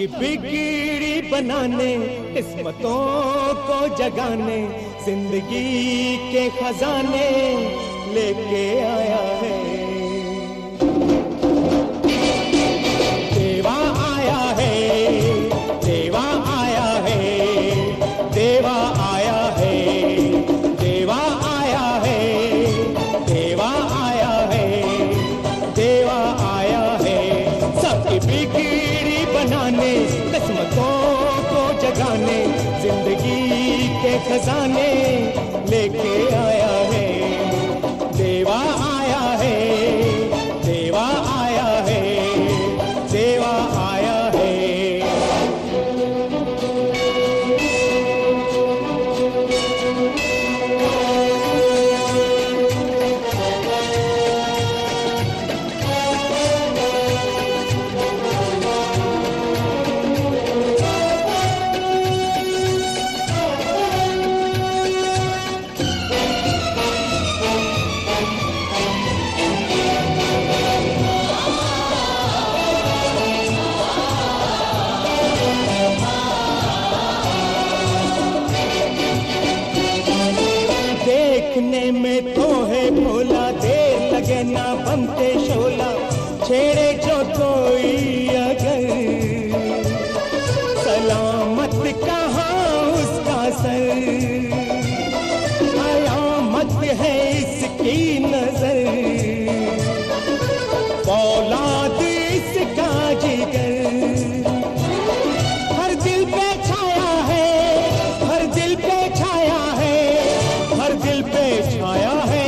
सबकी बिगड़ी बनाने, किस्मतों को जगाने, जिंदगी के खजाने लेके आया है। देवा आया है, देवा आया है, देवा आया है, देवा आया है, देवा आया है, देवा आया है। सबकी बिगड़ी बनाने, किस्मतों को जगाने, जिंदगी के खजाने लेके आया है। देवा आया है, देवा आया है, देवा आया है। देखने में तो है भोला, देर लगे ना बनते शोला, छेड़े जो कोई अगर, सलामत कहाँ उसका सर, कयामत है इसकी नजर, औलाद इसका जिगर, हर दिल पे छाया है, हर दिल पे छाया है, हर दिल पे छाया है।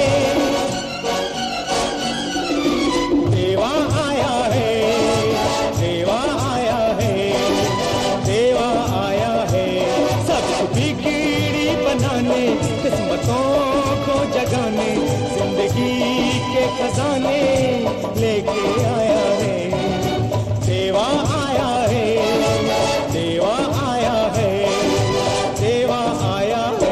देवा आया है, देवा आया है, देवा आया है। सब बिगड़ी बनाने, किस्मतों को जगाने, जिंदगी के खजाने लेके आया है। देवा आया है, देवा आया है, देवा आया है।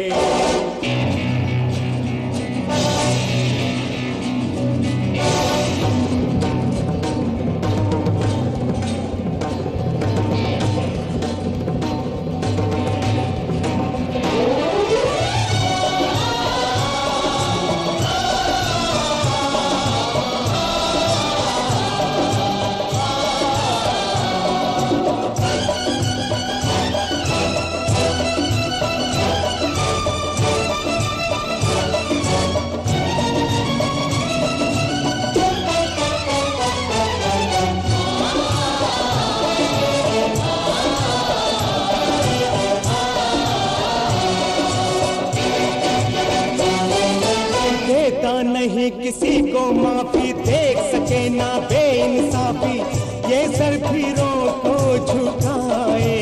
देता नहीं किसी को माफी, देख सके ना बेइंसाफी, ये सर फिरों को झुकाए,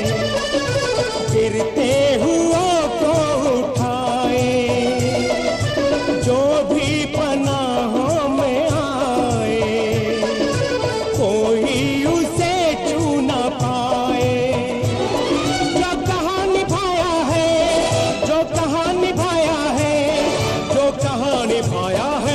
गिरते हुओं को उठाए, जो भी पनाहों में आए, कोई उसे छू ना पाए। जो कहाँ निभाया है, जो कहाँ निभाया है, जो कहाँ निभाया है।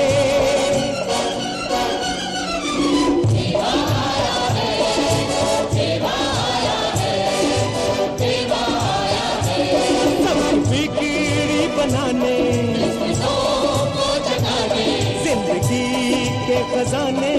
सब बिगड़ी बनाने, जिंदगी के खजाने